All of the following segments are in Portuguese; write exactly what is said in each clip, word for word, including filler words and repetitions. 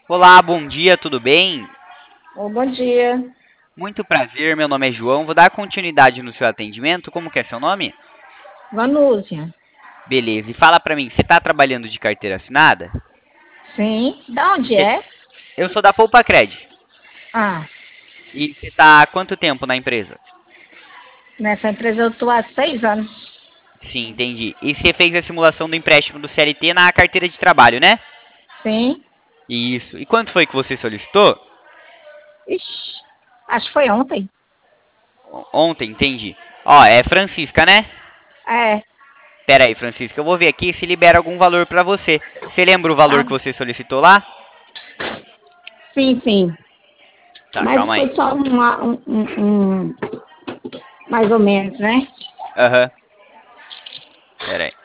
Olá, bom dia, tudo bem? Ô, bom dia. Muito prazer, meu nome é João. Vou dar continuidade no seu atendimento. Como que é seu nome? Vanúzia. Beleza. E fala pra mim, você tá trabalhando de carteira assinada? Sim. Da onde Cê- é? Eu sou da Poupa Cred. Ah, E você tá há quanto tempo na empresa? nessa empresa eu tô há seis anos. Sim, entendi. E você fez a simulação do empréstimo do C L T na carteira de trabalho, né? Sim. Isso. E quanto foi que você solicitou? Ixi, acho que foi ontem. O- Ontem, entendi. Ó, é Francisca, né? É, Pera aí, Francisca, eu vou ver aqui se libera algum valor pra você. Você lembra o valor tá. que você solicitou lá? Sim, sim. Tá, Mas calma foi aí. só uma, um, um, um- mais ou menos, né? Aham. Pera aí.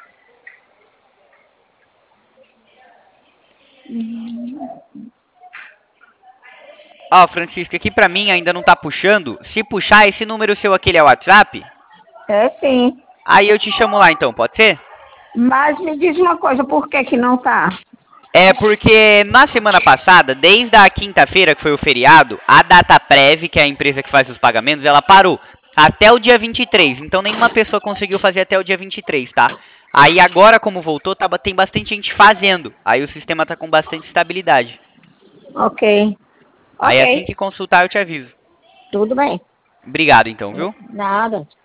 Ó, Francisco, aqui pra mim ainda não tá puxando. Se puxar, esse número seu aqui ele é o WhatsApp? É, sim. Aí eu te chamo lá então, pode ser? Mas me diz uma coisa, por que que não tá? É porque na semana passada, desde a quinta-feira, que foi o feriado, a Dataprev, que é a empresa que faz os pagamentos, ela parou até o dia vinte e três. Então nenhuma pessoa conseguiu fazer até o dia vinte e três, tá? Aí agora, como voltou, tá, tem bastante gente fazendo. Aí o sistema tá com bastante estabilidade. Ok. Aí Ok. assim que consultar, eu te aviso. Tudo bem. Obrigado então, viu? Nada.